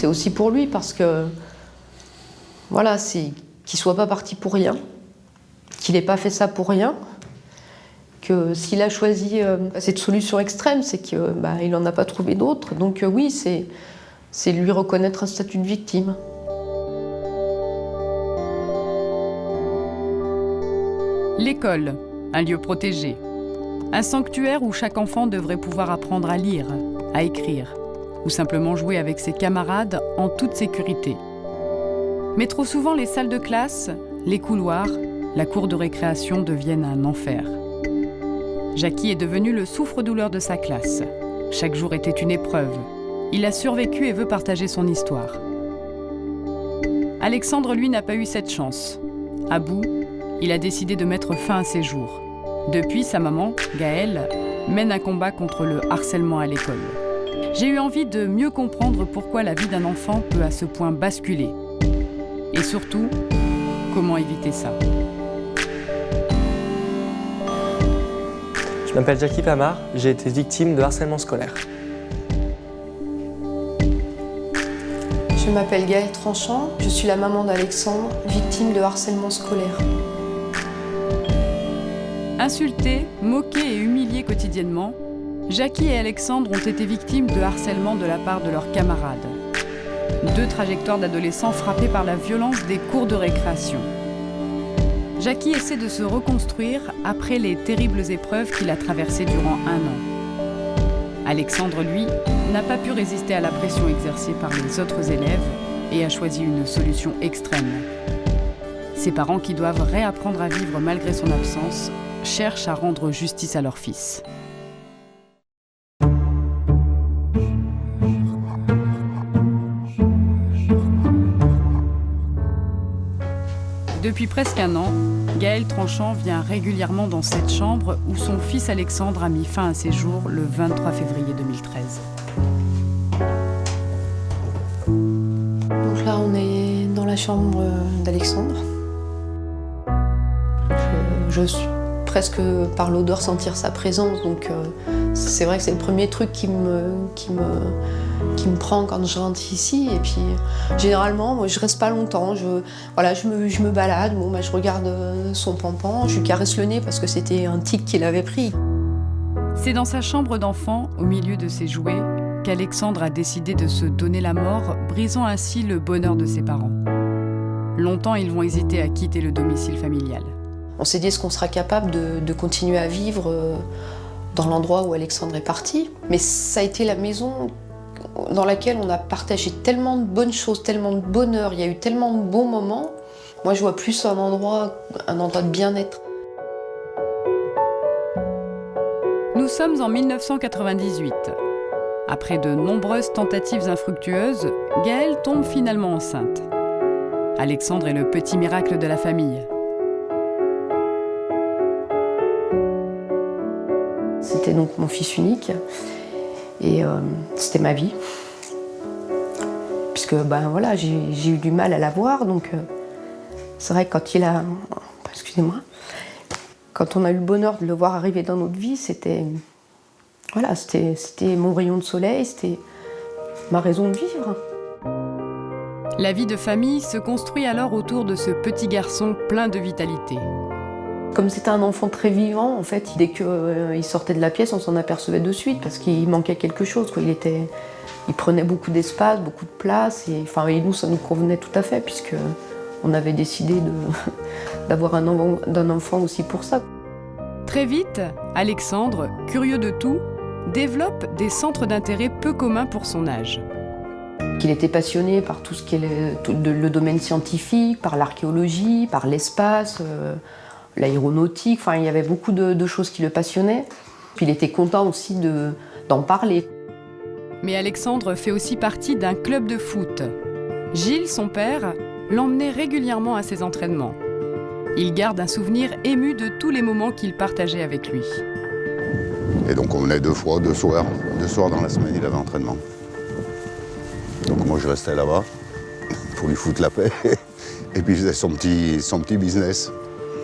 c'est aussi pour lui parce que, voilà, c'est qu'il ne soit pas parti pour rien, qu'il n'ait pas fait ça pour rien, que s'il a choisi cette solution extrême, c'est qu'il n'en a pas trouvé d'autre. Donc oui, c'est lui reconnaître un statut de victime. L'école, un lieu protégé. Un sanctuaire où chaque enfant devrait pouvoir apprendre à lire, à écrire, ou simplement jouer avec ses camarades en toute sécurité. Mais trop souvent, les salles de classe, les couloirs, la cour de récréation deviennent un enfer. Jackie est devenu le souffre-douleur de sa classe. Chaque jour était une épreuve. Il a survécu et veut partager son histoire. Alexandre, lui, n'a pas eu cette chance. À bout, il a décidé de mettre fin à ses jours. Depuis, sa maman, Gaëlle, mène un combat contre le harcèlement à l'école. J'ai eu envie de mieux comprendre pourquoi la vie d'un enfant peut à ce point basculer. Et surtout, comment éviter ça. Je m'appelle Jackie Pamard, j'ai été victime de harcèlement scolaire. Je m'appelle Gaëlle Tranchant, je suis la maman d'Alexandre, victime de harcèlement scolaire. Insultés, moqués et humiliés quotidiennement, Jackie et Alexandre ont été victimes de harcèlement de la part de leurs camarades. 2 trajectoires d'adolescents frappés par la violence des cours de récréation. Jackie essaie de se reconstruire après les terribles épreuves qu'il a traversées durant 1 an. Alexandre, lui, n'a pas pu résister à la pression exercée par les autres élèves et a choisi une solution extrême. Ses parents, qui doivent réapprendre à vivre malgré son absence, cherchent à rendre justice à leur fils. Depuis presque 1 an, Gaëlle Tranchant vient régulièrement dans cette chambre où son fils Alexandre a mis fin à ses jours le 23 février 2013. Donc là, on est dans la chambre d'Alexandre. Je suis presque par l'odeur sentir sa présence, donc c'est vrai que c'est le premier truc qui me prend quand je rentre ici. Et puis généralement, moi, je reste pas longtemps. Je me balade. Bon, je regarde son pampan. Je lui caresse le nez parce que c'était un tic qu'il avait pris. C'est dans sa chambre d'enfant, au milieu de ses jouets, qu'Alexandre a décidé de se donner la mort, brisant ainsi le bonheur de ses parents. Longtemps, ils vont hésiter à quitter le domicile familial. On s'est dit, est-ce qu'on sera capable de continuer à vivre dans l'endroit où Alexandre est parti? Mais ça a été la maison dans laquelle on a partagé tellement de bonnes choses, tellement de bonheur, il y a eu tellement de bons moments. Moi, je vois plus un endroit de bien-être. Nous sommes en 1998. Après de nombreuses tentatives infructueuses, Gaëlle tombe finalement enceinte. Alexandre est le petit miracle de la famille. C'était donc mon fils unique et c'était ma vie. Puisque j'ai eu du mal à l'avoir, donc c'est vrai que quand on a eu le bonheur de le voir arriver dans notre vie, c'était mon rayon de soleil, c'était ma raison de vivre. La vie de famille se construit alors autour de ce petit garçon plein de vitalité. Comme c'était un enfant très vivant, en fait, dès qu'il sortait de la pièce, on s'en apercevait de suite parce qu'il manquait quelque chose, quoi. Il prenait beaucoup d'espace, beaucoup de place, et nous, ça nous convenait tout à fait puisque on avait décidé d'avoir un enfant aussi pour ça. Très vite, Alexandre, curieux de tout, développe des centres d'intérêt peu communs pour son âge. Il était passionné par tout ce qui est le domaine scientifique, par l'archéologie, par l'espace, l'aéronautique, il y avait beaucoup de choses qui le passionnaient. Puis il était content aussi d'en parler. Mais Alexandre fait aussi partie d'un club de foot. Gilles, son père, l'emmenait régulièrement à ses entraînements. Il garde un souvenir ému de tous les moments qu'il partageait avec lui. Et donc on venait 2 soirs dans la semaine, il avait entraînement. Donc moi je restais là-bas pour lui foutre la paix. Et puis il faisait son petit business.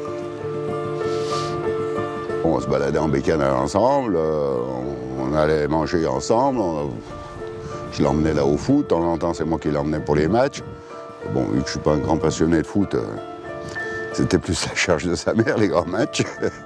On se baladait en bécane ensemble, on allait manger ensemble. qui l'emmenait là au foot. De temps en temps, c'est moi qui l'emmenais pour les matchs. Bon, vu que je ne suis pas un grand passionné de foot, c'était plus la charge de sa mère, les grands matchs.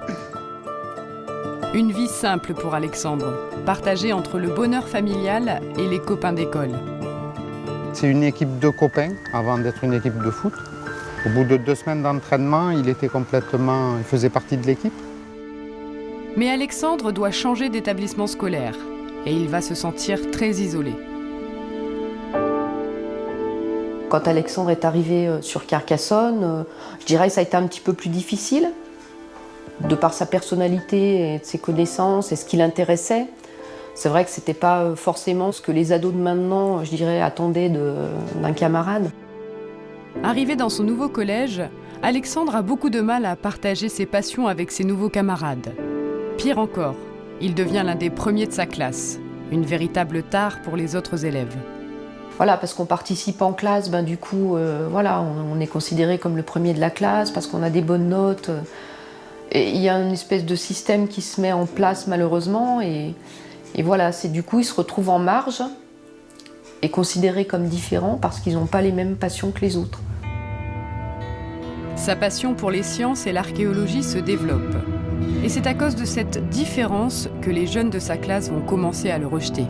Une vie simple pour Alexandre, partagée entre le bonheur familial et les copains d'école. C'est une équipe de copains avant d'être une équipe de foot. Au bout de 2 semaines d'entraînement, il faisait partie de l'équipe. Mais Alexandre doit changer d'établissement scolaire et il va se sentir très isolé. Quand Alexandre est arrivé sur Carcassonne, je dirais que ça a été un petit peu plus difficile, de par sa personnalité et ses connaissances et ce qui l'intéressait. C'est vrai que ce n'était pas forcément ce que les ados de maintenant, je dirais, attendaient d'un camarade. Arrivé dans son nouveau collège, Alexandre a beaucoup de mal à partager ses passions avec ses nouveaux camarades. Pire encore, il devient l'un des premiers de sa classe, une véritable tare pour les autres élèves. Voilà, parce qu'on participe en classe, du coup, on est considéré comme le premier de la classe, parce qu'on a des bonnes notes. Et il y a une espèce de système qui se met en place malheureusement, et voilà, du coup, ils se retrouvent en marge et considérés comme différents parce qu'ils n'ont pas les mêmes passions que les autres. Sa passion pour les sciences et l'archéologie se développe. Et c'est à cause de cette différence que les jeunes de sa classe vont commencer à le rejeter.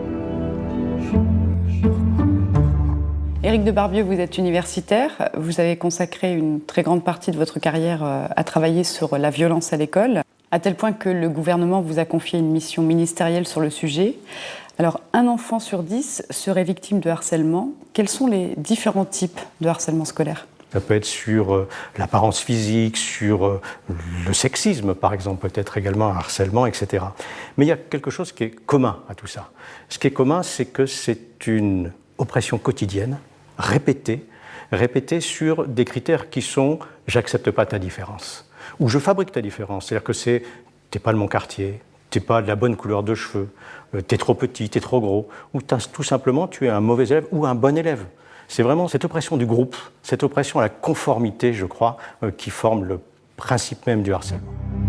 Éric de Barbieux, vous êtes universitaire. Vous avez consacré une très grande partie de votre carrière à travailler sur la violence à l'école, à tel point que le gouvernement vous a confié une mission ministérielle sur le sujet. Alors, 1 enfant sur 10 serait victime de harcèlement. Quels sont les différents types de harcèlement scolaire ? Ça peut être sur l'apparence physique, sur le sexisme, par exemple, peut-être également un harcèlement, etc. Mais il y a quelque chose qui est commun à tout ça. Ce qui est commun, c'est que c'est une oppression quotidienne, répétée sur des critères qui sont « j'accepte pas ta différence » ou « je fabrique ta différence ». C'est-à-dire que c'est « t'es pas de mon quartier », « t'es pas de la bonne couleur de cheveux »,« t'es trop petit »,« t'es trop gros », ou tout simplement tu es un mauvais élève ou un bon élève. C'est vraiment cette oppression du groupe, cette oppression à la conformité, je crois, qui forme le principe même du harcèlement.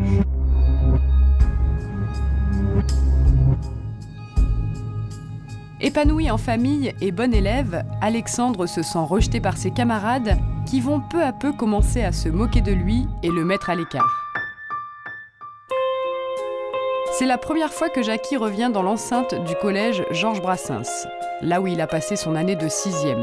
Épanoui en famille et bon élève, Alexandre se sent rejeté par ses camarades qui vont peu à peu commencer à se moquer de lui et le mettre à l'écart. C'est la première fois que Jackie revient dans l'enceinte du collège Georges Brassens, là où il a passé son année de 6e.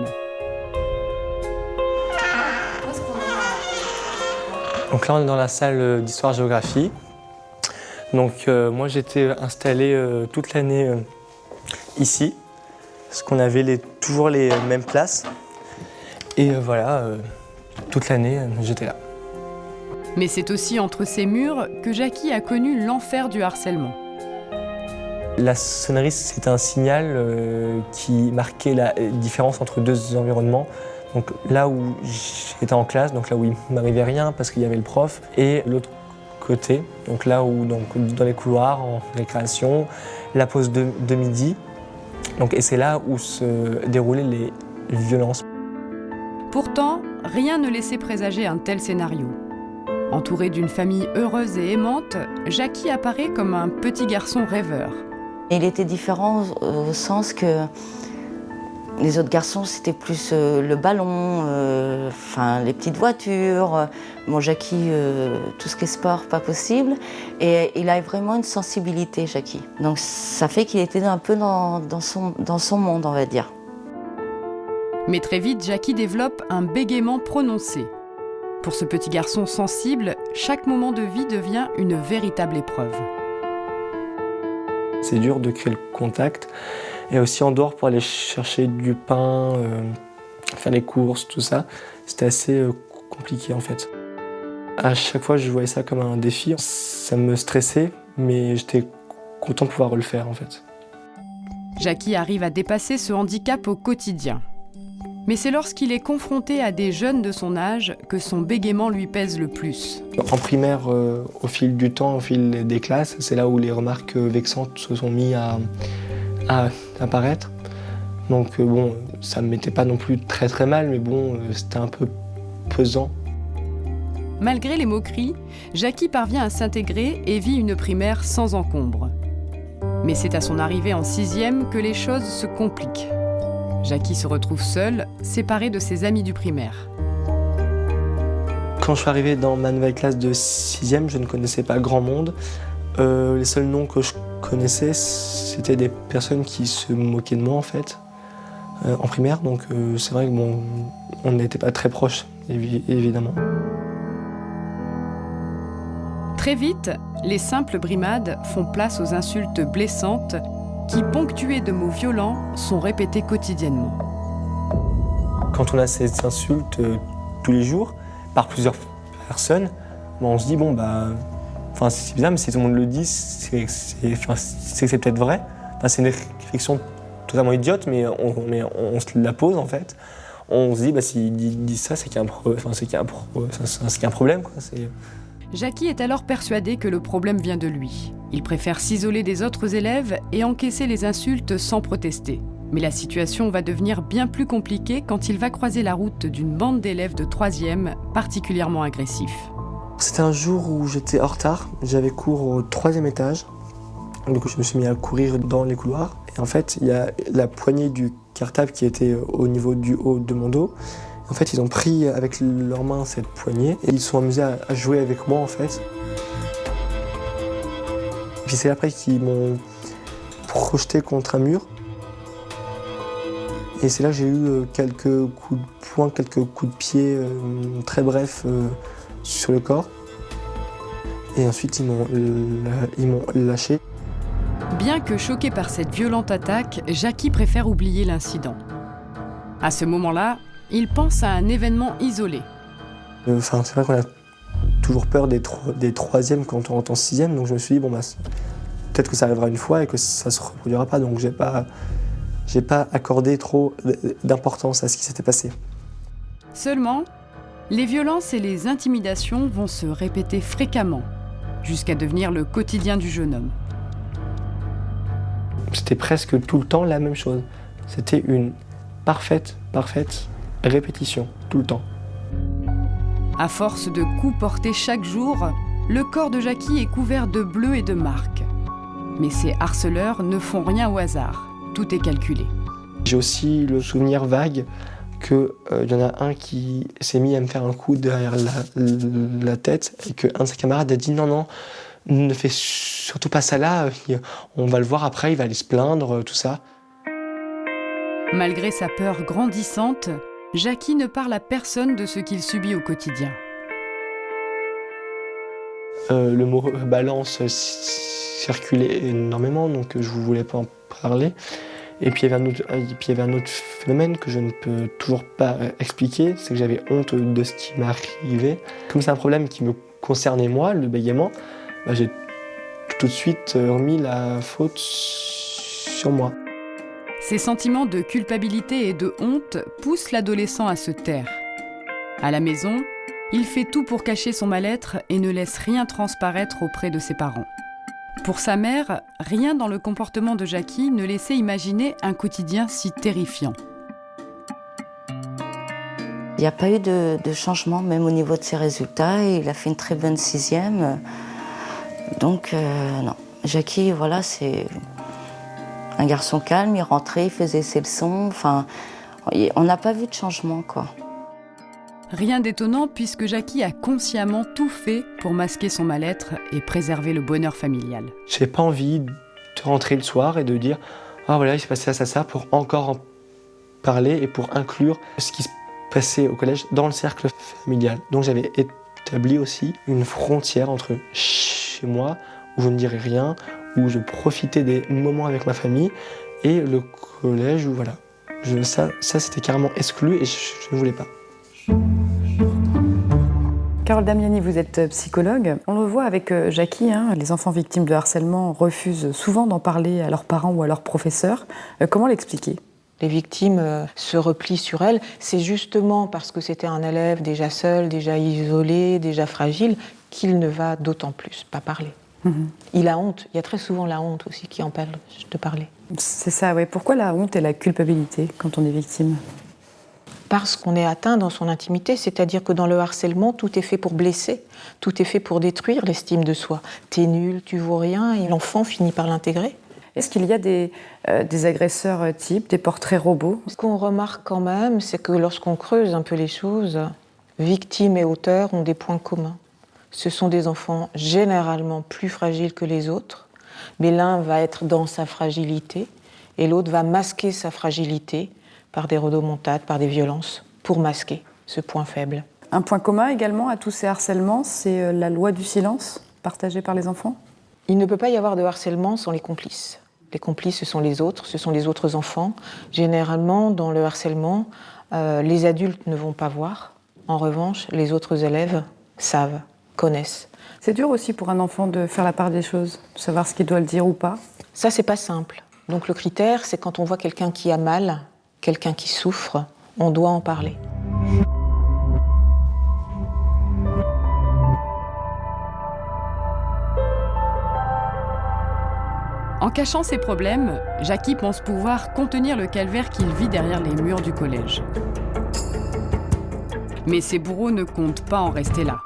Donc là, on est dans la salle d'histoire-géographie. Donc moi, j'étais installé toute l'année ici, parce qu'on avait toujours les mêmes classes. Et toute l'année, j'étais là. Mais c'est aussi entre ces murs que Jackie a connu l'enfer du harcèlement. La sonnerie, c'est un signal qui marquait la différence entre 2 environnements. Donc là où j'étais en classe, donc là où il ne m'arrivait rien parce qu'il y avait le prof, et l'autre côté, donc là où dans les couloirs, en récréation, la pause de midi. Et c'est là où se déroulaient les violences. Pourtant, rien ne laissait présager un tel scénario. Entouré d'une famille heureuse et aimante, Jackie apparaît comme un petit garçon rêveur. Il était différent au sens que les autres garçons, c'était plus le ballon, les petites voitures. Bon, Jackie, tout ce qui est sport, pas possible. Et il a vraiment une sensibilité, Jackie. Donc ça fait qu'il était un peu dans son monde, on va dire. Mais très vite, Jackie développe un bégaiement prononcé. Pour ce petit garçon sensible, chaque moment de vie devient une véritable épreuve. C'est dur de créer le contact. Et aussi en dehors pour aller chercher du pain, faire les courses, tout ça, c'était assez compliqué en fait. À chaque fois, je voyais ça comme un défi. Ça me stressait, mais j'étais content de pouvoir le faire en fait. Jackie arrive à dépasser ce handicap au quotidien. Mais c'est lorsqu'il est confronté à des jeunes de son âge que son bégaiement lui pèse le plus. En primaire, au fil du temps, au fil des classes, c'est là où les remarques vexantes se sont mises à apparaître. Donc ça ne me mettait pas non plus très très mal, mais c'était un peu pesant. Malgré les moqueries, Jackie parvient à s'intégrer et vit une primaire sans encombre. Mais c'est à son arrivée en 6e que les choses se compliquent. Jackie se retrouve seule, séparée de ses amis du primaire. Quand je suis arrivé dans ma nouvelle classe de 6e, je ne connaissais pas grand monde. Les seuls noms que je connaissais, c'était des personnes qui se moquaient de moi en fait, en primaire. Donc c'est vrai que bon, on n'était pas très proches, évidemment. Très vite, les simples brimades font place aux insultes blessantes qui, ponctuées de mots violents, sont répétées quotidiennement. Quand on a ces insultes tous les jours, par plusieurs personnes, bon, on se dit, bon, bah, c'est bizarre, mais si tout le monde le dit, c'est que c'est peut-être vrai. C'est une réflexion totalement idiote, mais on se la pose en fait. On se dit, bah, s'il dit ça, c'est qu'il y a un problème. Quoi. Jackie est alors persuadé que le problème vient de lui. Il préfère s'isoler des autres élèves et encaisser les insultes sans protester. Mais la situation va devenir bien plus compliquée quand il va croiser la route d'une bande d'élèves de 3e particulièrement agressifs. C'était un jour où j'étais en retard, j'avais cours au 3e étage. Du coup, je me suis mis à courir dans les couloirs. Et en fait, il y a la poignée du cartable qui était au niveau du haut de mon dos. En fait, ils ont pris avec leurs mains cette poignée et ils se sont amusés à jouer avec moi en fait. Puis c'est après qu'ils m'ont projeté contre un mur. Et c'est là que j'ai eu quelques coups de poing, quelques coups de pied très brefs sur le corps. Et ensuite, ils m'ont lâché. Bien que choqué par cette violente attaque, Jackie préfère oublier l'incident. À ce moment-là, il pense à un événement isolé. C'est vrai qu'on a toujours peur des 3e quand on rentre en 6e, donc je me suis dit, bon, bah, peut-être que ça arrivera une fois et que ça ne se reproduira pas, donc j'ai pas accordé trop d'importance à ce qui s'était passé. Seulement, les violences et les intimidations vont se répéter fréquemment, jusqu'à devenir le quotidien du jeune homme. C'était presque tout le temps la même chose. C'était une parfaite répétition, tout le temps. À force de coups portés chaque jour, le corps de Jackie est couvert de bleus et de marques. Mais ces harceleurs ne font rien au hasard. Tout est calculé. J'ai aussi le souvenir vague qu'il y en a un qui s'est mis à me faire un coup derrière la tête et qu'un de ses camarades a dit non, ne fais surtout pas ça là, on va le voir après, il va aller se plaindre, tout ça. Malgré sa peur grandissante, Jackie ne parle à personne de ce qu'il subit au quotidien. Le mot balance circulait énormément, donc je ne voulais pas en parler. Et puis il y avait un autre phénomène que je ne peux toujours pas expliquer, c'est que j'avais honte de ce qui m'arrivait. Comme c'est un problème qui me concernait moi, le bégaiement, j'ai tout de suite remis la faute sur moi. Ces sentiments de culpabilité et de honte poussent l'adolescent à se taire. À la maison, il fait tout pour cacher son mal-être et ne laisse rien transparaître auprès de ses parents. Pour sa mère, rien dans le comportement de Jackie ne laissait imaginer un quotidien si terrifiant. Il n'y a pas eu de changement, même au niveau de ses résultats. Il a fait une très bonne 6e. Donc, non. Jackie, voilà, c'est un garçon calme. Il rentrait, il faisait ses leçons. Enfin, on n'a pas vu de changement, quoi. Rien d'étonnant puisque Jackie a consciemment tout fait pour masquer son mal-être et préserver le bonheur familial. J'ai pas envie de rentrer le soir et de dire « Ah voilà, il s'est passé ça, pour encore en parler et pour inclure ce qui se passait au collège dans le cercle familial. » Donc j'avais établi aussi une frontière entre chez moi, où je ne dirais rien, où je profitais des moments avec ma famille, et le collège où voilà. Ça c'était carrément exclu et je ne voulais pas. Carole Damiani, vous êtes psychologue. On le voit avec Jackie, les enfants victimes de harcèlement refusent souvent d'en parler à leurs parents ou à leurs professeurs. Comment l'expliquer ? Les victimes se replient sur elles. C'est justement parce que c'était un élève déjà seul, déjà isolé, déjà fragile, qu'il ne va d'autant plus pas parler. Il a honte. Il y a très souvent la honte aussi qui empêche de parler. C'est ça, oui. Pourquoi la honte et la culpabilité quand on est victime ? Parce qu'on est atteint dans son intimité, c'est-à-dire que dans le harcèlement, tout est fait pour blesser, tout est fait pour détruire l'estime de soi. T'es nul, tu vaux rien, et l'enfant finit par l'intégrer. Est-ce qu'il y a des agresseurs types, des portraits robots? Ce qu'on remarque quand même, c'est que lorsqu'on creuse un peu les choses, victimes et auteurs ont des points communs. Ce sont des enfants généralement plus fragiles que les autres, mais l'un va être dans sa fragilité et l'autre va masquer sa fragilité par des rodomontades, par des violences, pour masquer ce point faible. Un point commun également à tous ces harcèlements, c'est la loi du silence partagée par les enfants? Il ne peut pas y avoir de harcèlement sans les complices. Les complices, ce sont les autres enfants. Généralement, dans le harcèlement, les adultes ne vont pas voir. En revanche, les autres élèves savent, connaissent. C'est dur aussi pour un enfant de faire la part des choses, de savoir ce qu'il doit le dire ou pas. Ça, c'est pas simple. Donc le critère, c'est quand on voit quelqu'un qui a mal, quelqu'un qui souffre, on doit en parler. En cachant ses problèmes, Jackie pense pouvoir contenir le calvaire qu'il vit derrière les murs du collège. Mais ses bourreaux ne comptent pas en rester là.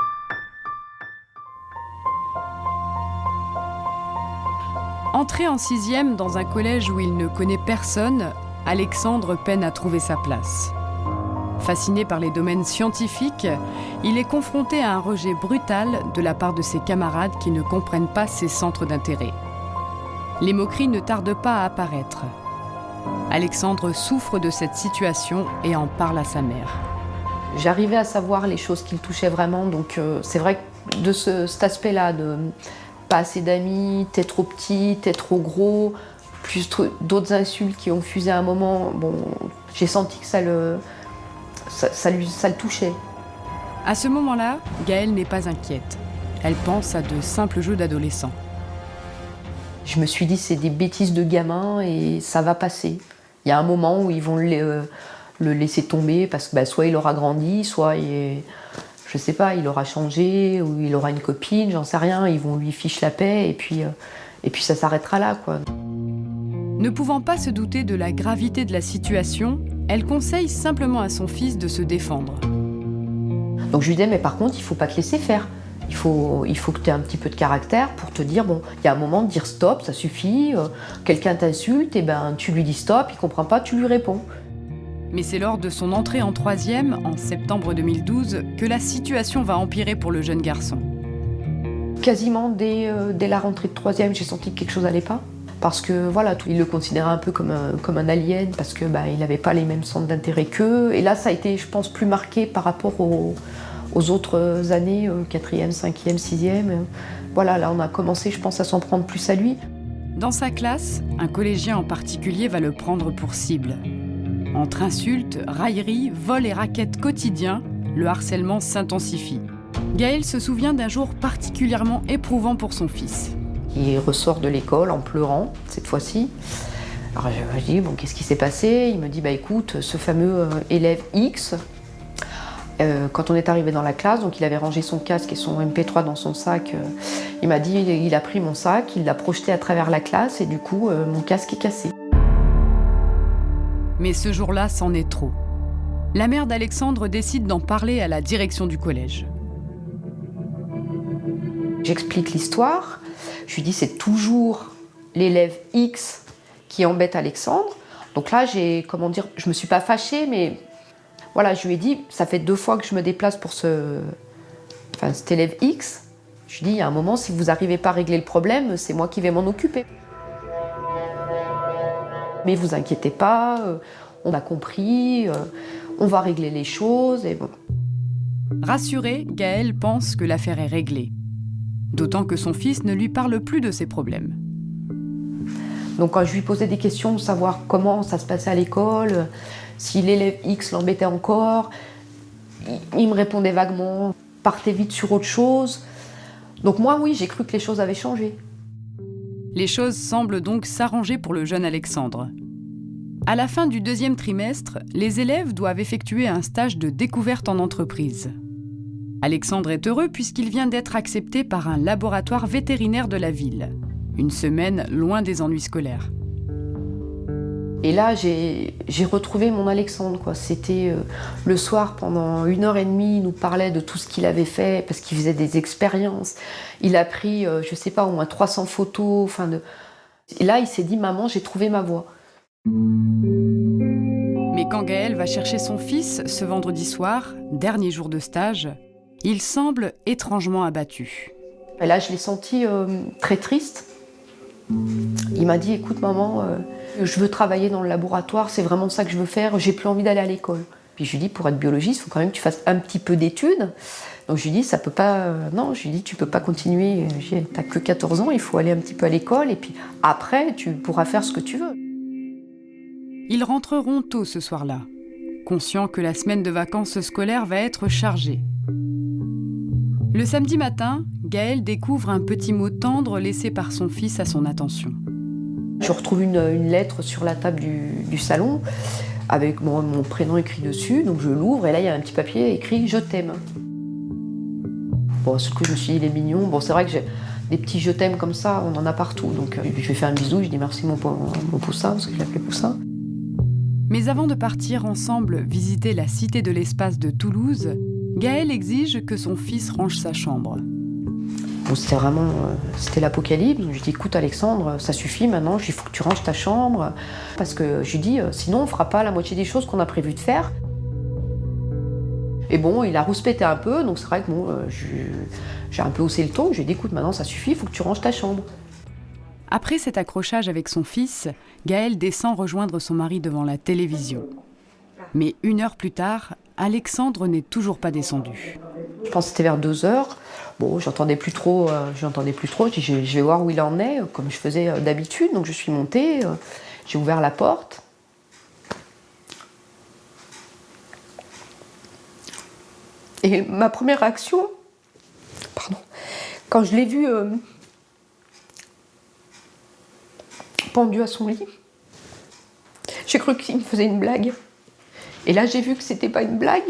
Entré en 6e dans un collège où il ne connaît personne, Alexandre peine à trouver sa place. Fasciné par les domaines scientifiques, il est confronté à un rejet brutal de la part de ses camarades qui ne comprennent pas ses centres d'intérêt. Les moqueries ne tardent pas à apparaître. Alexandre souffre de cette situation et en parle à sa mère. J'arrivais à savoir les choses qui le touchaient vraiment, donc c'est vrai que de cet aspect-là, de pas assez d'amis, t'es trop petit, t'es trop gros, plus d'autres insultes qui ont fusé à un moment, bon, j'ai senti que ça le touchait. À ce moment-là, Gaëlle n'est pas inquiète. Elle pense à de simples jeux d'adolescents. Je me suis dit, c'est des bêtises de gamins et ça va passer. Il y a un moment où ils vont le laisser tomber parce que soit il aura grandi, soit je sais pas, il aura changé ou il aura une copine, j'en sais rien. Ils vont lui fiche la paix et puis ça s'arrêtera là, quoi. Ne pouvant pas se douter de la gravité de la situation, elle conseille simplement à son fils de se défendre. Donc je lui dis, mais par contre, il faut pas te laisser faire. Il faut que tu aies un petit peu de caractère pour te dire, bon, il y a un moment de dire stop, ça suffit. Quelqu'un t'insulte, et ben tu lui dis stop, il comprend pas, tu lui réponds. Mais c'est lors de son entrée en 3e, en septembre 2012, que la situation va empirer pour le jeune garçon. Quasiment dès la rentrée de 3e, j'ai senti que quelque chose n'allait pas. Parce que voilà, il le considérait un peu comme un alien, parce que il n'avait pas les mêmes centres d'intérêt qu'eux. Et là, ça a été, je pense, plus marqué par rapport aux autres années, 4e, 5e, 6e. Voilà, là, on a commencé, je pense, à s'en prendre plus à lui. Dans sa classe, un collégien en particulier va le prendre pour cible. Entre insultes, railleries, vols et raquettes quotidiens, le harcèlement s'intensifie. Gaëlle se souvient d'un jour particulièrement éprouvant pour son fils. Il ressort de l'école en pleurant, cette fois-ci. Alors je dis, bon, qu'est-ce qui s'est passé? Il me dit, écoute, ce fameux élève X, quand on est arrivé dans la classe, donc il avait rangé son casque et son MP3 dans son sac, il m'a dit, il a pris mon sac, il l'a projeté à travers la classe et du coup, mon casque est cassé. Mais ce jour-là, c'en est trop. La mère d'Alexandre décide d'en parler à la direction du collège. J'explique l'histoire. Je lui dis, c'est toujours l'élève X qui embête Alexandre. Donc là, je me suis pas fâchée, mais voilà, je lui ai dit, ça fait 2 fois que je me déplace pour cet élève X. Je lui ai dit, il y a un moment, si vous n'arrivez pas à régler le problème, c'est moi qui vais m'en occuper. Mais vous inquiétez pas, on a compris, on va régler les choses. Et bon. Rassurée, Gaëlle pense que l'affaire est réglée. D'autant que son fils ne lui parle plus de ses problèmes. Donc quand je lui posais des questions, savoir comment ça se passait à l'école, si l'élève X l'embêtait encore, il me répondait vaguement, partez vite sur autre chose. Donc moi, oui, j'ai cru que les choses avaient changé. Les choses semblent donc s'arranger pour le jeune Alexandre. À la fin du 2e trimestre, les élèves doivent effectuer un stage de découverte en entreprise. Alexandre est heureux puisqu'il vient d'être accepté par un laboratoire vétérinaire de la ville. Une semaine loin des ennuis scolaires. Et là, j'ai retrouvé mon Alexandre, quoi. C'était le soir, pendant 1h30, il nous parlait de tout ce qu'il avait fait, parce qu'il faisait des expériences. Il a pris, je sais pas, au moins 300 photos. Et là, il s'est dit, maman, j'ai trouvé ma voie. Mais quand Gaël va chercher son fils ce vendredi soir, dernier jour de stage, il semble étrangement abattu. Et là, je l'ai senti très triste. Il m'a dit, écoute maman, je veux travailler dans le laboratoire, c'est vraiment ça que je veux faire, j'ai plus envie d'aller à l'école. Puis je lui dis, pour être biologiste, il faut quand même que tu fasses un petit peu d'études. Donc je lui dis, ça peut pas, non, je lui dis, tu peux pas continuer, t'as que 14 ans, il faut aller un petit peu à l'école, et puis après, tu pourras faire ce que tu veux. Ils rentreront tôt ce soir-là, conscients que la semaine de vacances scolaires va être chargée. Le samedi matin, Gaël découvre un petit mot tendre laissé par son fils à son attention. Je retrouve une lettre sur la table du salon avec mon prénom écrit dessus, donc je l'ouvre et là il y a un petit papier écrit « Je t'aime ». Bon, ce que je me suis dit, il est mignon. Bon, c'est vrai que j'ai des petits « Je t'aime » comme ça, on en a partout. Donc je lui fais un bisou, je dis merci mon poussin, parce que je l'appelais poussin. Mais avant de partir ensemble visiter la Cité de l'Espace de Toulouse, Gaël exige que son fils range sa chambre. Bon, c'était l'apocalypse. Je lui dis, écoute Alexandre, ça suffit maintenant, il faut que tu ranges ta chambre. Parce que je lui dis, sinon on ne fera pas la moitié des choses qu'on a prévu de faire. Et bon, il a rouspété un peu, donc c'est vrai que bon, j'ai un peu haussé le ton. Je lui ai dit, écoute, maintenant ça suffit, il faut que tu ranges ta chambre. Après cet accrochage avec son fils, Gaël descend rejoindre son mari devant la télévision. Mais 1 heure plus tard, Alexandre n'est toujours pas descendu. Je pense que c'était vers 2h. Bon, j'entendais plus trop. Je dis, je vais voir où il en est, comme je faisais d'habitude. Donc je suis montée, j'ai ouvert la porte. Et ma première réaction, quand je l'ai vu pendu à son lit, j'ai cru qu'il me faisait une blague. Et là, j'ai vu que c'était pas une blague.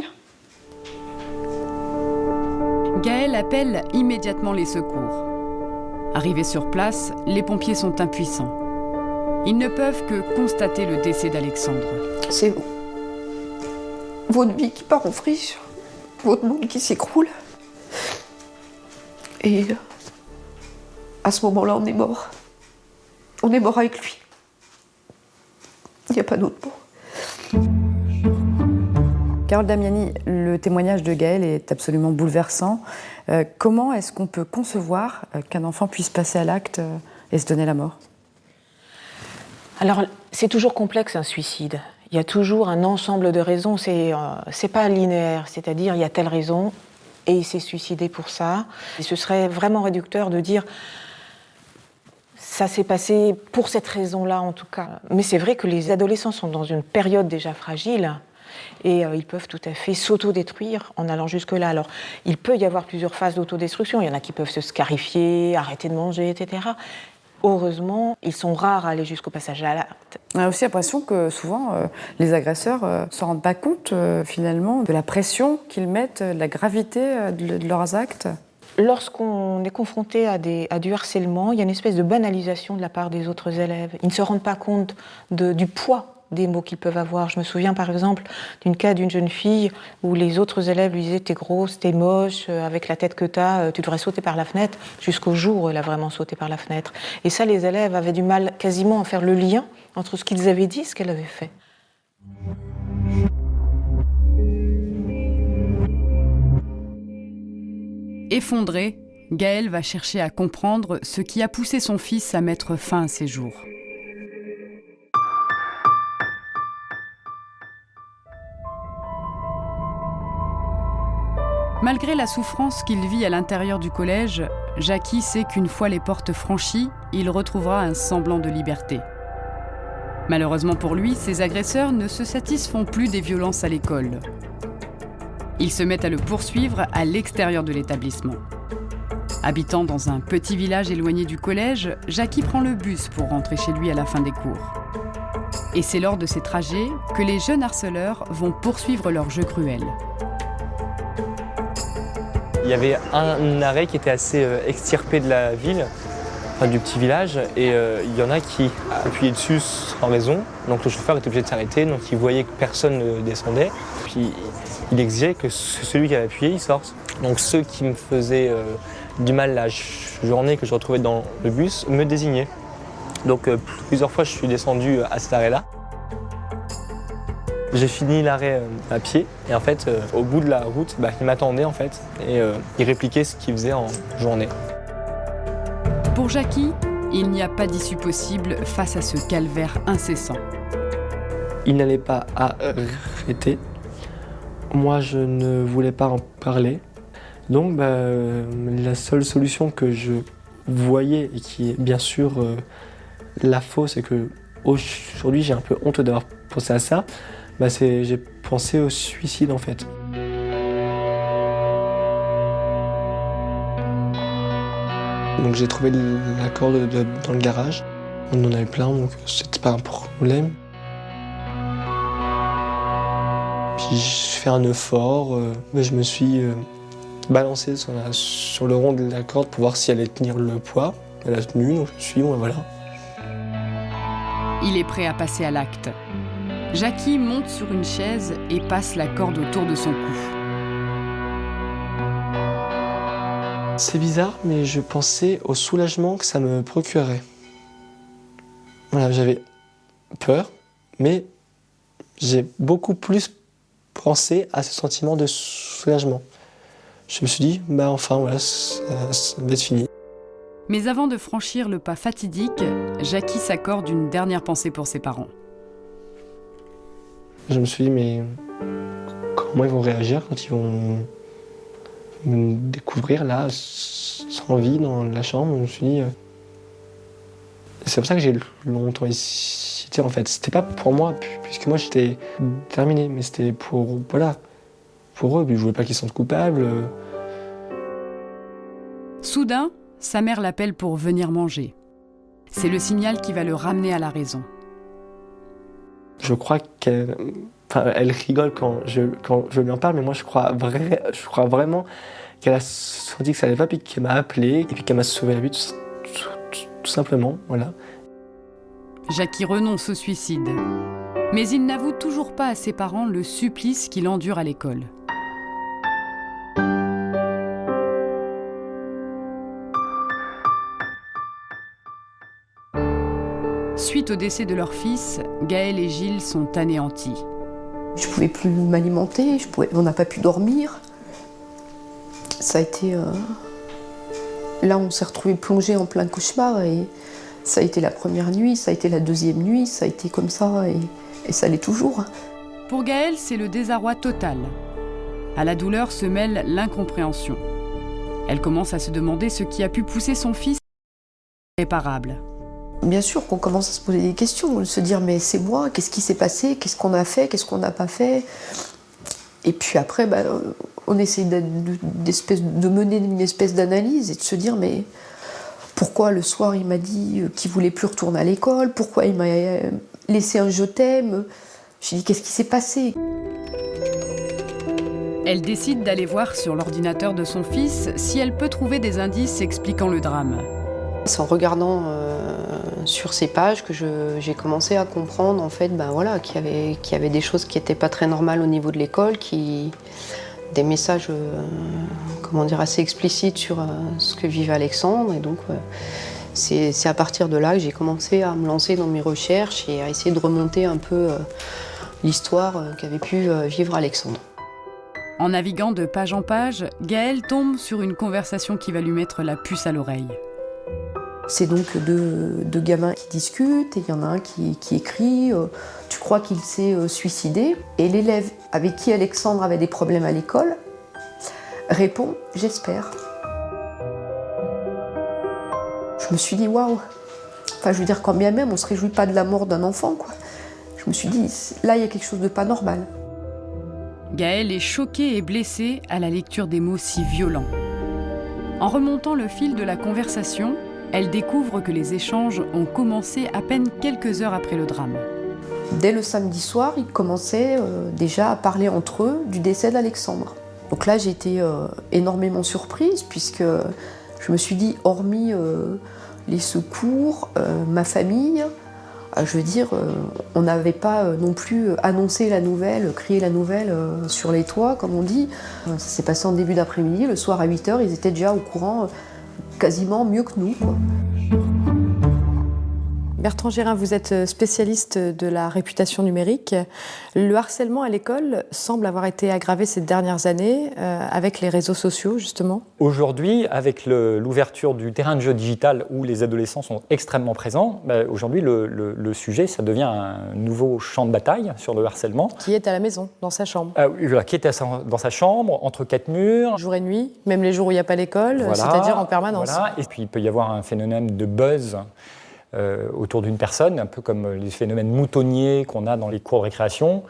Gaël appelle immédiatement les secours. Arrivés sur place, les pompiers sont impuissants. Ils ne peuvent que constater le décès d'Alexandre. C'est votre vie qui part en friche, votre monde qui s'écroule. Et à ce moment-là, on est mort. On est mort avec lui. Il n'y a pas d'autre mot. Carole Damiani, le témoignage de Gaël est absolument bouleversant. Comment est-ce qu'on peut concevoir qu'un enfant puisse passer à l'acte et se donner la mort ? Alors, c'est toujours complexe un suicide. Il y a toujours un ensemble de raisons. C'est pas linéaire, c'est-à-dire il y a telle raison et il s'est suicidé pour ça. Et ce serait vraiment réducteur de dire ça s'est passé pour cette raison-là en tout cas. Mais c'est vrai que les adolescents sont dans une période déjà fragile. Et ils peuvent tout à fait s'autodétruire en allant jusque-là. Alors, il peut y avoir plusieurs phases d'autodestruction. Il y en a qui peuvent se scarifier, arrêter de manger, etc. Heureusement, ils sont rares à aller jusqu'au passage à l'acte. On a aussi l'impression que souvent, les agresseurs ne se rendent pas compte, finalement, de la pression qu'ils mettent, de la gravité de leurs actes. Lorsqu'on est confronté à du harcèlement, il y a une espèce de banalisation de la part des autres élèves. Ils ne se rendent pas compte du poids des mots qu'ils peuvent avoir. Je me souviens par exemple d'un cas d'une jeune fille où les autres élèves lui disaient « t'es grosse, t'es moche, avec la tête que t'as, tu devrais sauter par la fenêtre », jusqu'au jour où elle a vraiment sauté par la fenêtre. Et ça, les élèves avaient du mal quasiment à faire le lien entre ce qu'ils avaient dit et ce qu'elle avait fait. Effondré, Gaël va chercher à comprendre ce qui a poussé son fils à mettre fin à ses jours. Malgré la souffrance qu'il vit à l'intérieur du collège, Jackie sait qu'une fois les portes franchies, il retrouvera un semblant de liberté. Malheureusement pour lui, ses agresseurs ne se satisfont plus des violences à l'école. Ils se mettent à le poursuivre à l'extérieur de l'établissement. Habitant dans un petit village éloigné du collège, Jackie prend le bus pour rentrer chez lui à la fin des cours. Et c'est lors de ces trajets que les jeunes harceleurs vont poursuivre leur jeu cruel. Il y avait un arrêt qui était assez extirpé de la ville, enfin du petit village, et il y en a qui appuyaient dessus sans raison. Donc le chauffeur était obligé de s'arrêter, donc il voyait que personne ne descendait. Puis il exigeait que celui qui avait appuyé, il sorte. Donc ceux qui me faisaient du mal la journée que je retrouvais dans le bus me désignaient. Donc plusieurs fois je suis descendu à cet arrêt-là. J'ai fini l'arrêt à pied et en fait au bout de la route, il m'attendait en fait et il répliquait ce qu'il faisait en journée. Pour Jackie, il n'y a pas d'issue possible face à ce calvaire incessant. Il n'allait pas arrêter. Moi, je ne voulais pas en parler. Donc, la seule solution que je voyais, et qui est bien sûr la fausse, et que aujourd'hui j'ai un peu honte d'avoir pensé à ça, j'ai pensé au suicide en fait. Donc j'ai trouvé la corde dans le garage. On en avait plein, donc c'était pas un problème. Puis j'ai fait un nœud fort, je me suis balancé sur le rond de la corde pour voir si elle allait tenir le poids. Elle a tenu, donc je me suis dit, voilà. Il est prêt à passer à l'acte. Jackie monte sur une chaise et passe la corde autour de son cou. C'est bizarre, mais je pensais au soulagement que ça me procurait. Voilà, j'avais peur, mais j'ai beaucoup plus pensé à ce sentiment de soulagement. Je me suis dit, enfin, voilà, ça va être fini. Mais avant de franchir le pas fatidique, Jackie s'accorde une dernière pensée pour ses parents. Je me suis dit, mais comment ils vont réagir quand ils vont me découvrir là, sans vie, dans la chambre? Je me suis dit... C'est pour ça que j'ai longtemps hésité en fait. C'était pas pour moi, puisque moi j'étais terminé, mais c'était pour eux. Je voulais pas qu'ils se sentent coupables. Soudain, sa mère l'appelle pour venir manger. C'est le signal qui va le ramener à la raison. Je crois qu'elle rigole quand je lui en parle, mais moi je crois vraiment qu'elle a senti que ça allait pas, puis qu'elle m'a appelé, et puis qu'elle m'a sauvé la vie, tout simplement, voilà. Jackie renonce au suicide. Mais il n'avoue toujours pas à ses parents le supplice qu'il endure à l'école. Suite au décès de leur fils, Gaël et Gilles sont anéantis. Je ne pouvais plus m'alimenter, on n'a pas pu dormir. Ça a été... Là, on s'est retrouvés plongés en plein cauchemar et ça a été la première nuit, ça a été la deuxième nuit, ça a été comme ça et ça l'est toujours. Pour Gaël, c'est le désarroi total. À la douleur se mêle l'incompréhension. Elle commence à se demander ce qui a pu pousser son fils irréparable. Bien sûr qu'on commence à se poser des questions, se dire mais c'est moi, qu'est-ce qui s'est passé, qu'est-ce qu'on a fait, qu'est-ce qu'on n'a pas fait. Et puis après, on essaie de mener une espèce d'analyse et de se dire mais pourquoi le soir il m'a dit qu'il voulait plus retourner à l'école, pourquoi il m'a laissé un je t'aime. J'ai dit qu'est-ce qui s'est passé. Elle décide d'aller voir sur l'ordinateur de son fils si elle peut trouver des indices expliquant le drame. C'est en regardant sur ces pages que j'ai commencé à comprendre en fait, qu'il y avait des choses qui n'étaient pas très normales au niveau de l'école, des messages assez explicites sur ce que vivait Alexandre. Et donc c'est à partir de là que j'ai commencé à me lancer dans mes recherches et à essayer de remonter un peu l'histoire qu'avait pu vivre Alexandre. En naviguant de page en page, Gaël tombe sur une conversation qui va lui mettre la puce à l'oreille. C'est donc deux gamins qui discutent et il y en a un qui écrit « Tu crois qu'il s'est suicidé ?» Et l'élève avec qui Alexandre avait des problèmes à l'école répond « J'espère ». Je me suis dit « Waouh !» Enfin, je veux dire, quand bien même, on ne se réjouit pas de la mort d'un enfant, quoi. Je me suis dit « Là, il y a quelque chose de pas normal ». Gaël est choquée et blessée à la lecture des mots si violents. En remontant le fil de la conversation, elle découvre que les échanges ont commencé à peine quelques heures après le drame. Dès le samedi soir, ils commençaient déjà à parler entre eux du décès d'Alexandre. Donc là, j'ai été énormément surprise puisque je me suis dit, hormis les secours, ma famille, je veux dire, on n'avait pas non plus annoncé la nouvelle, crié la nouvelle sur les toits, comme on dit. Ça s'est passé en début d'après-midi, le soir à 8h, ils étaient déjà au courant quasiment mieux que nous, quoi. Bertrand Gérin, vous êtes spécialiste de la réputation numérique. Le harcèlement à l'école semble avoir été aggravé ces dernières années avec les réseaux sociaux, justement. Aujourd'hui, avec l'ouverture du terrain de jeu digital où les adolescents sont extrêmement présents, aujourd'hui, le sujet, ça devient un nouveau champ de bataille sur le harcèlement. Qui est à la maison, dans sa chambre. Qui est dans sa chambre, entre quatre murs. Jour et nuit, même les jours où il n'y a pas l'école, c'est-à-dire en permanence. Voilà. Et puis, il peut y avoir un phénomène de buzz autour d'une personne, un peu comme les phénomènes moutonniers qu'on a dans les cours de récréation.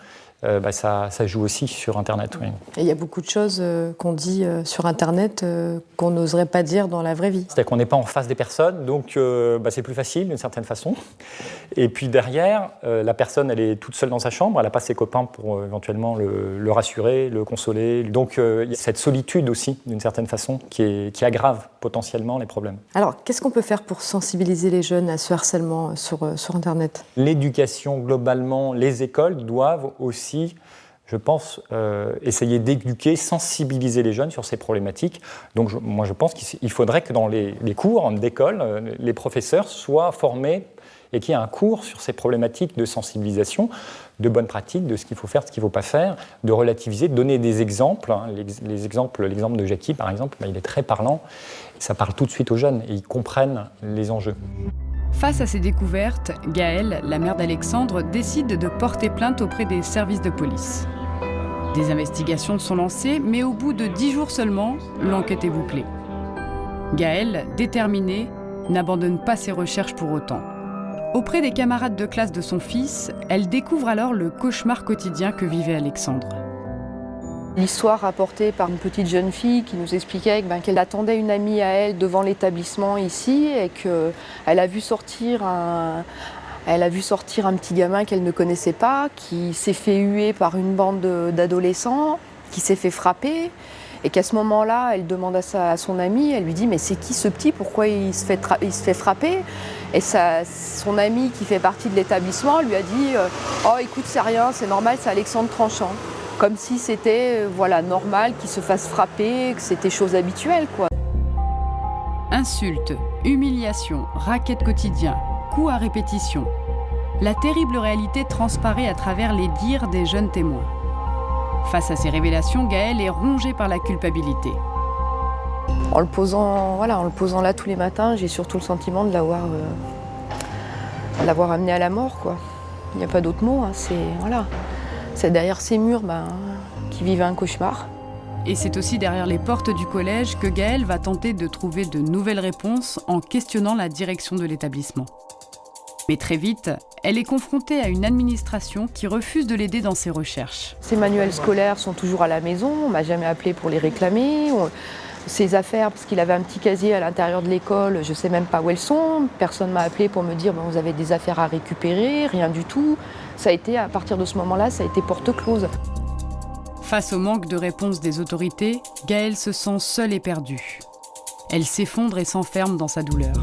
Ça joue aussi sur Internet. Oui. Et il y a beaucoup de choses qu'on dit sur Internet qu'on n'oserait pas dire dans la vraie vie. C'est-à-dire qu'on n'est pas en face des personnes, donc c'est plus facile d'une certaine façon. Et puis derrière, la personne, elle est toute seule dans sa chambre, elle n'a pas ses copains pour éventuellement le rassurer, le consoler. Donc il y a cette solitude aussi, d'une certaine façon, qui aggrave potentiellement les problèmes. Alors, qu'est-ce qu'on peut faire pour sensibiliser les jeunes à ce harcèlement sur Internet ? L'éducation, globalement, les écoles doivent aussi, je pense, essayer d'éduquer, sensibiliser les jeunes sur ces problématiques. Donc je pense qu'il faudrait que dans les cours d'école, les professeurs soient formés et qu'il y ait un cours sur ces problématiques de sensibilisation, de bonnes pratiques, de ce qu'il faut faire, ce qu'il ne faut pas faire, de relativiser, de donner des exemples. L'exemple de Jackie, par exemple, il est très parlant. Ça parle tout de suite aux jeunes et ils comprennent les enjeux. Face à ces découvertes, Gaëlle, la mère d'Alexandre, décide de porter plainte auprès des services de police. Des investigations sont lancées, mais au bout de 10 jours seulement, l'enquête est bouclée. Gaëlle, déterminée, n'abandonne pas ses recherches pour autant. Auprès des camarades de classe de son fils, elle découvre alors le cauchemar quotidien que vivait Alexandre. L'histoire rapportée par une petite jeune fille qui nous expliquait qu'elle attendait une amie à elle devant l'établissement ici et qu'elle a vu sortir un petit gamin qu'elle ne connaissait pas, qui s'est fait huer par une bande d'adolescents, qui s'est fait frapper. Et qu'à ce moment-là, elle demande à son amie, elle lui dit « Mais c'est qui ce petit ? Pourquoi il se fait frapper ?» Et son amie qui fait partie de l'établissement lui a dit « Oh écoute, c'est rien, c'est normal, c'est Alexandre Tranchant. » Comme si c'était normal qu'il se fasse frapper, que c'était chose habituelle, quoi. Insultes, humiliations, raquettes quotidiens, coups à répétition. La terrible réalité transparaît à travers les dires des jeunes témoins. Face à ces révélations, Gaëlle est rongée par la culpabilité. En le posant là tous les matins, j'ai surtout le sentiment de l'avoir amené à la mort, quoi. Il n'y a pas d'autre mot, hein, c'est derrière ces murs qui vivent un cauchemar. Et c'est aussi derrière les portes du collège que Gaëlle va tenter de trouver de nouvelles réponses en questionnant la direction de l'établissement. Mais très vite, elle est confrontée à une administration qui refuse de l'aider dans ses recherches. Ses manuels scolaires sont toujours à la maison, on ne m'a jamais appelé pour les réclamer. Ses affaires, parce qu'il avait un petit casier à l'intérieur de l'école, je ne sais même pas où elles sont. Personne ne m'a appelé pour me dire vous avez des affaires à récupérer, rien du tout. À partir de ce moment-là, ça a été porte close. Face au manque de réponse des autorités, Gaëlle se sent seule et perdue. Elle s'effondre et s'enferme dans sa douleur.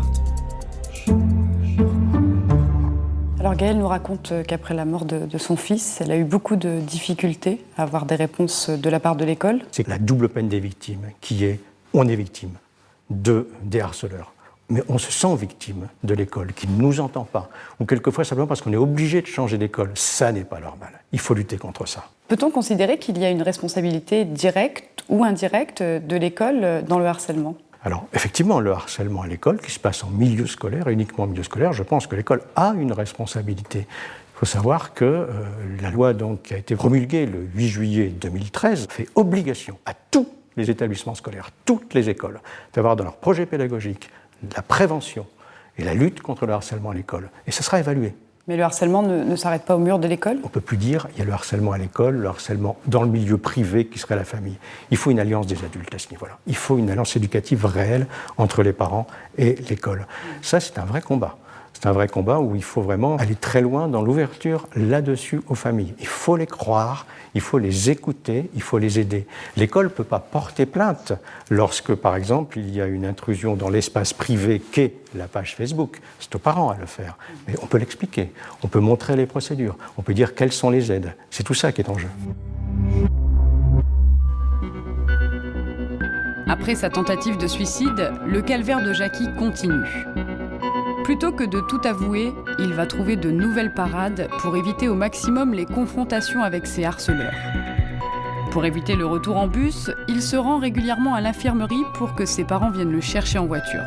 Alors Gaëlle nous raconte qu'après la mort de son fils, elle a eu beaucoup de difficultés à avoir des réponses de la part de l'école. C'est la double peine des victimes, qui est on est victime des harceleurs. Mais on se sent victime de l'école, qui ne nous entend pas, ou quelquefois simplement parce qu'on est obligé de changer d'école. Ça n'est pas normal. Il faut lutter contre ça. Peut-on considérer qu'il y a une responsabilité directe ou indirecte de l'école dans le harcèlement ? Alors, effectivement, le harcèlement à l'école, qui se passe en milieu scolaire, uniquement en milieu scolaire, je pense que l'école a une responsabilité. Il faut savoir que la loi qui a été promulguée le 8 juillet 2013 fait obligation à tous les établissements scolaires, toutes les écoles, d'avoir dans leur projet pédagogique la prévention et la lutte contre le harcèlement à l'école. Et ça sera évalué. Mais le harcèlement ne s'arrête pas au mur de l'école ? On ne peut plus dire il y a le harcèlement à l'école, le harcèlement dans le milieu privé qui serait la famille. Il faut une alliance des adultes à ce niveau-là. Il faut une alliance éducative réelle entre les parents et l'école. Ça, c'est un vrai combat. C'est un vrai combat où il faut vraiment aller très loin dans l'ouverture là-dessus aux familles. Il faut les croire, il faut les écouter, il faut les aider. L'école ne peut pas porter plainte lorsque, par exemple, il y a une intrusion dans l'espace privé qu'est la page Facebook. C'est aux parents à le faire. Mais on peut l'expliquer, on peut montrer les procédures, on peut dire quelles sont les aides. C'est tout ça qui est en jeu. Après sa tentative de suicide, le calvaire de Jackie continue. Plutôt que de tout avouer, il va trouver de nouvelles parades pour éviter au maximum les confrontations avec ses harceleurs. Pour éviter le retour en bus, il se rend régulièrement à l'infirmerie pour que ses parents viennent le chercher en voiture.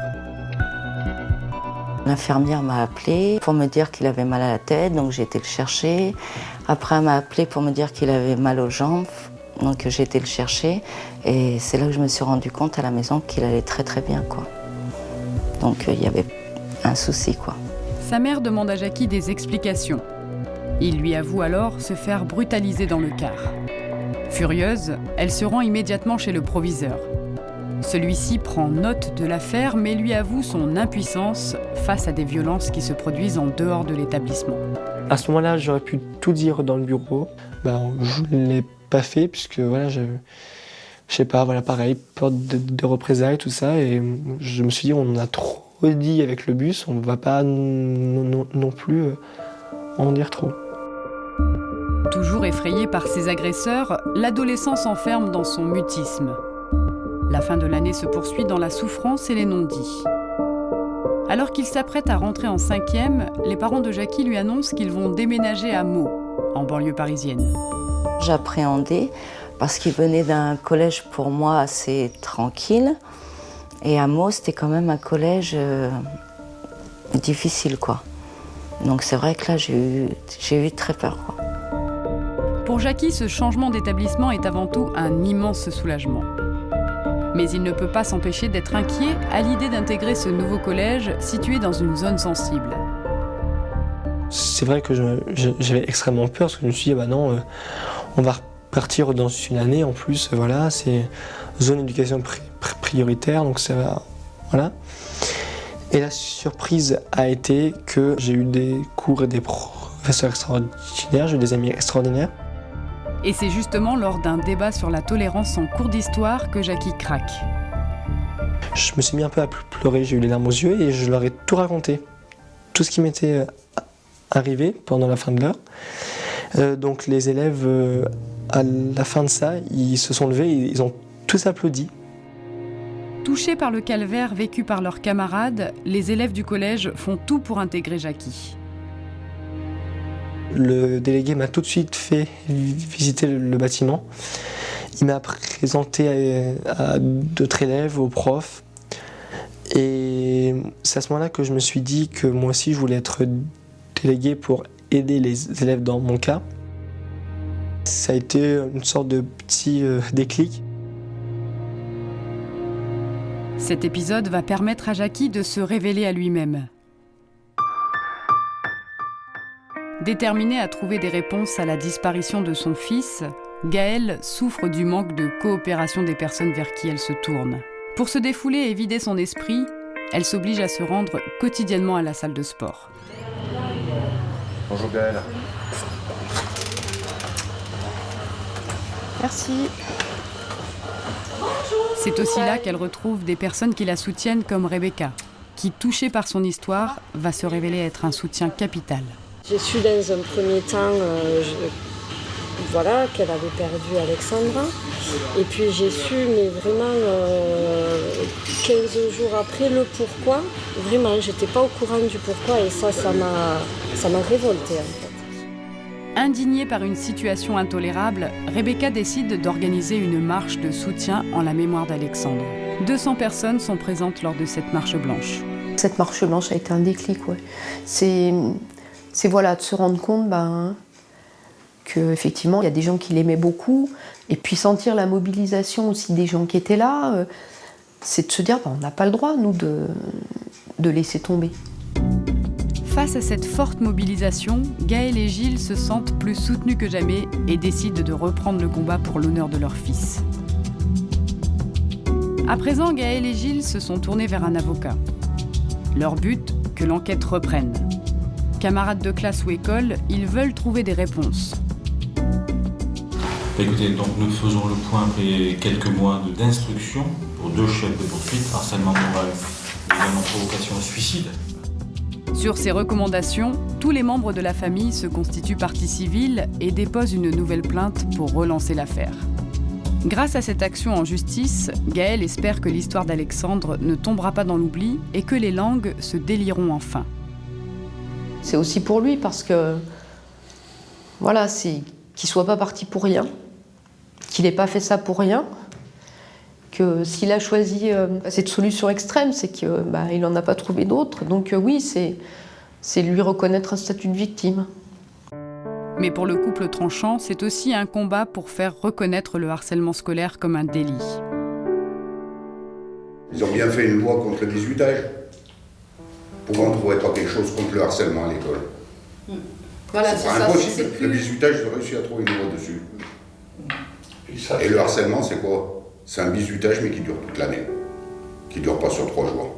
L'infirmière m'a appelé pour me dire qu'il avait mal à la tête, donc j'ai été le chercher. Après, elle m'a appelé pour me dire qu'il avait mal aux jambes, donc j'ai été le chercher. Et c'est là que je me suis rendu compte à la maison qu'il allait très très bien, quoi. Donc il y avait un souci, quoi. Sa mère demande à Jackie des explications. Il lui avoue alors se faire brutaliser dans le car. Furieuse, elle se rend immédiatement chez le proviseur. Celui-ci prend note de l'affaire mais lui avoue son impuissance face à des violences qui se produisent en dehors de l'établissement. À ce moment-là, j'aurais pu tout dire dans le bureau. Je ne l'ai pas fait puisque voilà, je sais pas, voilà, pareil, peur de représailles, tout ça. Et je me suis dit, on a trop dit avec le bus, on ne va pas non plus en dire trop. Toujours effrayé par ses agresseurs, l'adolescent s'enferme dans son mutisme. La fin de l'année se poursuit dans la souffrance et les non-dits. Alors qu'il s'apprête à rentrer en 5e, les parents de Jackie lui annoncent qu'ils vont déménager à Meaux, en banlieue parisienne. J'appréhendais parce qu'il venait d'un collège pour moi assez tranquille. Et à Meaux, c'était quand même un collège difficile, quoi. Donc c'est vrai que là, j'ai eu très peur, quoi. Pour Jackie, ce changement d'établissement est avant tout un immense soulagement. Mais il ne peut pas s'empêcher d'être inquiet à l'idée d'intégrer ce nouveau collège situé dans une zone sensible. C'est vrai que j'avais extrêmement peur parce que je me suis dit, on va repartir dans une année en plus, voilà, c'est zone éducation prioritaire, donc ça va, voilà. Et la surprise a été que j'ai eu des cours et des professeurs extraordinaires, j'ai eu des amis extraordinaires. Et c'est justement lors d'un débat sur la tolérance en cours d'histoire que Jackie craque. Je me suis mis un peu à pleurer, j'ai eu les larmes aux yeux et je leur ai tout raconté. Tout ce qui m'était arrivé pendant la fin de l'heure. Donc les élèves, à la fin de ça, ils se sont levés et ils ont tous applaudi. Touchés par le calvaire vécu par leurs camarades, les élèves du collège font tout pour intégrer Jackie. Le délégué m'a tout de suite fait visiter le bâtiment. Il m'a présenté à d'autres élèves, aux profs. Et c'est à ce moment-là que je me suis dit que moi aussi je voulais être délégué pour aider les élèves dans mon cas. Ça a été une sorte de petit déclic. Cet épisode va permettre à Jackie de se révéler à lui-même. Déterminé à trouver des réponses à la disparition de son fils, Gaëlle souffre du manque de coopération des personnes vers qui elle se tourne. Pour se défouler et vider son esprit, elle s'oblige à se rendre quotidiennement à la salle de sport. Bonjour Gaëlle. Merci. C'est aussi là qu'elle retrouve des personnes qui la soutiennent comme Rebecca, qui, touchée par son histoire, va se révéler être un soutien capital. J'ai su dans un premier temps qu'elle avait perdu Alexandra. Et puis j'ai su, mais vraiment 15 jours après, le pourquoi. Vraiment, j'étais pas au courant du pourquoi et ça m'a révoltée en fait. Indignée par une situation intolérable, Rebecca décide d'organiser une marche de soutien en la mémoire d'Alexandre. 200 personnes sont présentes lors de cette marche blanche. Cette marche blanche a été un déclic, ouais. C'est voilà, de se rendre compte qu'effectivement, il y a des gens qui l'aimaient beaucoup, et puis sentir la mobilisation aussi des gens qui étaient là, c'est de se dire, on n'a pas le droit, nous, de laisser tomber. Face à cette forte mobilisation, Gaëlle et Gilles se sentent plus soutenus que jamais et décident de reprendre le combat pour l'honneur de leur fils. À présent, Gaëlle et Gilles se sont tournés vers un avocat. Leur but, que l'enquête reprenne. Camarades de classe ou école, ils veulent trouver des réponses. Écoutez, donc nous faisons le point après quelques mois d'instruction pour 2 chefs de poursuite, harcèlement moral et également provocation au suicide. Sur ces recommandations, tous les membres de la famille se constituent partie civile et déposent une nouvelle plainte pour relancer l'affaire. Grâce à cette action en justice, Gaël espère que l'histoire d'Alexandre ne tombera pas dans l'oubli et que les langues se délieront enfin. C'est aussi pour lui parce que, voilà, c'est qu'il ne soit pas parti pour rien, qu'il n'ait pas fait ça pour rien, que s'il a choisi cette solution extrême, c'est qu'il n'en a pas trouvé d'autre. Donc oui, c'est lui reconnaître un statut de victime. Mais pour le couple tranchant, c'est aussi un combat pour faire reconnaître le harcèlement scolaire comme un délit. Ils ont bien fait une loi contre le bizutage. Pourquoi on ne trouverait pas quelque chose contre le harcèlement à l'école? Voilà, c'est pas impossible. Le bizutage, ils ont réussi à trouver une loi dessus. Et le harcèlement, c'est quoi? C'est un bizutage, mais qui dure toute l'année. Qui ne dure pas sur 3 jours.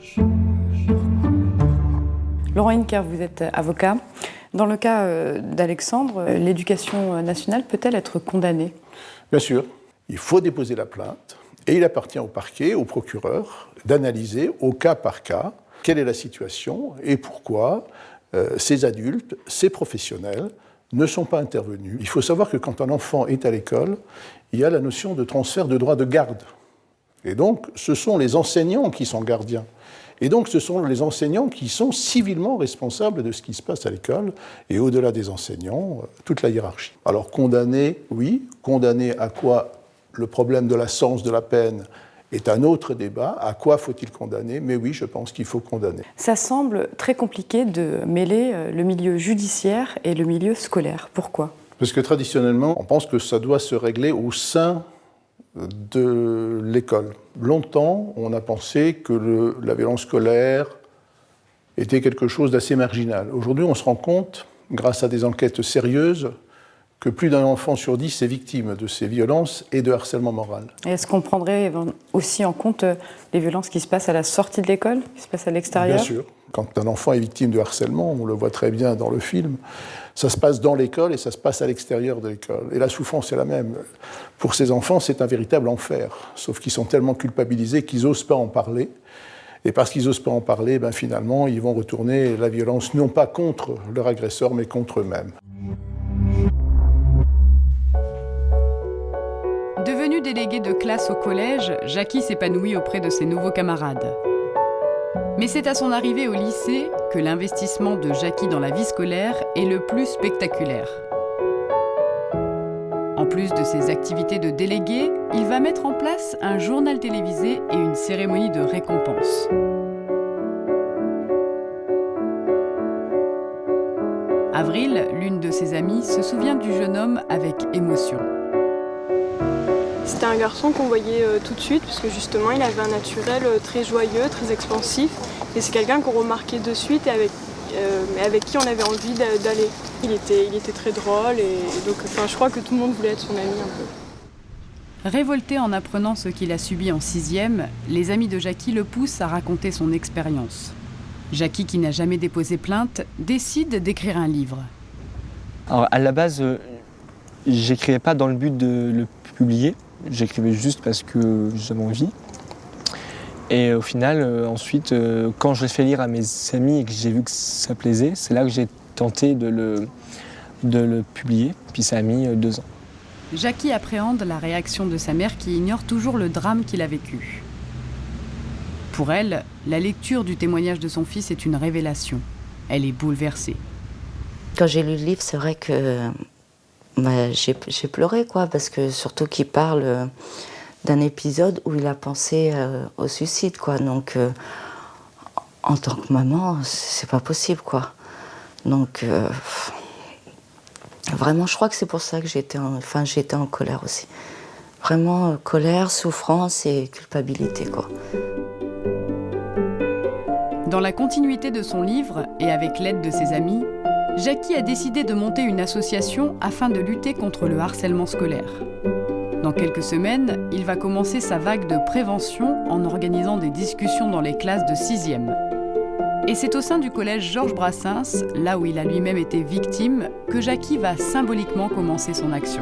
Laurent Inker, vous êtes avocat. Dans le cas d'Alexandre, l'éducation nationale peut-elle être condamnée? Bien sûr. Il faut déposer la plainte et il appartient au parquet, au procureur, d'analyser au cas par cas quelle est la situation et pourquoi ces adultes, ces professionnels ne sont pas intervenus. Il faut savoir que quand un enfant est à l'école, il y a la notion de transfert de droit de garde. Et donc, ce sont les enseignants qui sont gardiens. Et donc, ce sont les enseignants qui sont civilement responsables de ce qui se passe à l'école, et au-delà des enseignants, toute la hiérarchie. Alors, condamner, oui. Condamner à quoi? Le problème de la sens de la peine est un autre débat. À quoi faut-il condamner? Mais oui, je pense qu'il faut condamner. Ça semble très compliqué de mêler le milieu judiciaire et le milieu scolaire. Pourquoi? Parce que traditionnellement, on pense que ça doit se régler au sein de l'école. Longtemps, on a pensé que la violence scolaire était quelque chose d'assez marginal. Aujourd'hui, on se rend compte, grâce à des enquêtes sérieuses, que plus d'un enfant sur 10 est victime de ces violences et de harcèlement moral. Et est-ce qu'on prendrait aussi en compte les violences qui se passent à la sortie de l'école, qui se passent à l'extérieur? Bien sûr. Quand un enfant est victime de harcèlement, on le voit très bien dans le film, ça se passe dans l'école et ça se passe à l'extérieur de l'école. Et la souffrance est la même. Pour ces enfants, c'est un véritable enfer. Sauf qu'ils sont tellement culpabilisés qu'ils n'osent pas en parler. Et parce qu'ils n'osent pas en parler, finalement, ils vont retourner la violence non pas contre leur agresseur, mais contre eux-mêmes. Devenu délégué de classe au collège, Jackie s'épanouit auprès de ses nouveaux camarades. Mais c'est à son arrivée au lycée que l'investissement de Jackie dans la vie scolaire est le plus spectaculaire. En plus de ses activités de délégué, il va mettre en place un journal télévisé et une cérémonie de récompense. Avril, l'une de ses amies, se souvient du jeune homme avec émotion. C'était un garçon qu'on voyait tout de suite, parce que justement, il avait un naturel très joyeux, très expansif. Et c'est quelqu'un qu'on remarquait de suite et avec qui on avait envie d'aller. Il était très drôle, et donc je crois que tout le monde voulait être son ami un peu. Révolté en apprenant ce qu'il a subi en 6e, les amis de Jackie le poussent à raconter son expérience. Jackie, qui n'a jamais déposé plainte, décide d'écrire un livre. Alors, à la base, j'écrivais pas dans le but de le publier. J'écrivais juste parce que j'avais envie. Et au final, ensuite, quand je l'ai fait lire à mes amis et que j'ai vu que ça plaisait, c'est là que j'ai tenté de le publier. Puis ça a mis 2 ans. Jackie appréhende la réaction de sa mère qui ignore toujours le drame qu'il a vécu. Pour elle, la lecture du témoignage de son fils est une révélation. Elle est bouleversée. Quand j'ai lu le livre, c'est vrai que j'ai pleuré, parce que surtout qu'il parle d'un épisode où il a pensé au suicide, Donc, en tant que maman, c'est pas possible, Donc, vraiment, je crois que c'est pour ça que j'étais en colère aussi. Vraiment, colère, souffrance et culpabilité, Dans la continuité de son livre, et avec l'aide de ses amis, Jackie a décidé de monter une association afin de lutter contre le harcèlement scolaire. Dans quelques semaines, il va commencer sa vague de prévention en organisant des discussions dans les classes de 6e. Et c'est au sein du collège Georges Brassens, là où il a lui-même été victime, que Jackie va symboliquement commencer son action.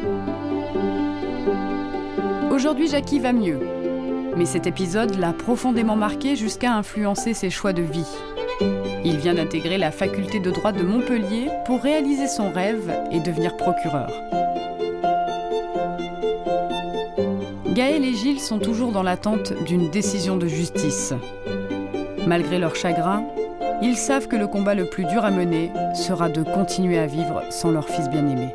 Aujourd'hui, Jackie va mieux. Mais cet épisode l'a profondément marqué jusqu'à influencer ses choix de vie. Il vient d'intégrer la faculté de droit de Montpellier pour réaliser son rêve et devenir procureur. Gaël et Gilles sont toujours dans l'attente d'une décision de justice. Malgré leur chagrin, ils savent que le combat le plus dur à mener sera de continuer à vivre sans leur fils bien-aimé.